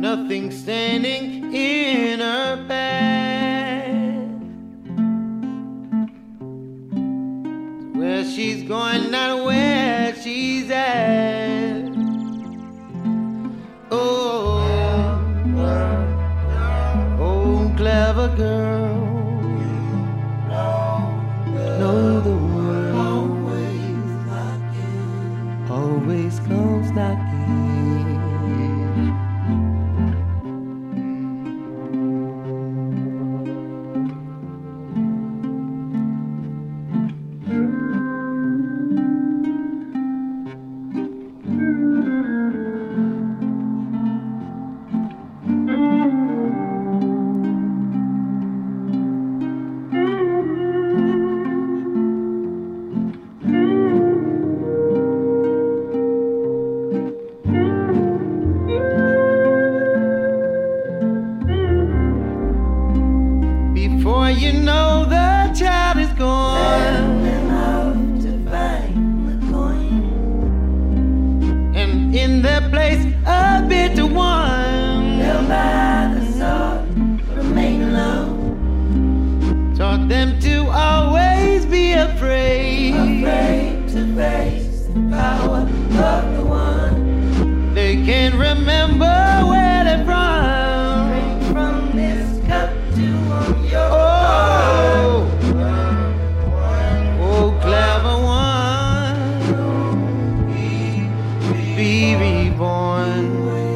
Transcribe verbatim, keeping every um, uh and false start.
nothing standing in her path. Where she's going, not where she's at. Oh, oh, clever girl, know the world always comes knocking. Before you know, the child is gone. Them out to find the coin. And in their place, a bitter one. They'll buy the sword, remain alone. Taught them to always be afraid. Afraid to face the power of the one. They can't remember where they're from. Drink from this cup to warm your Oh, heart. oh, clever one, be reborn.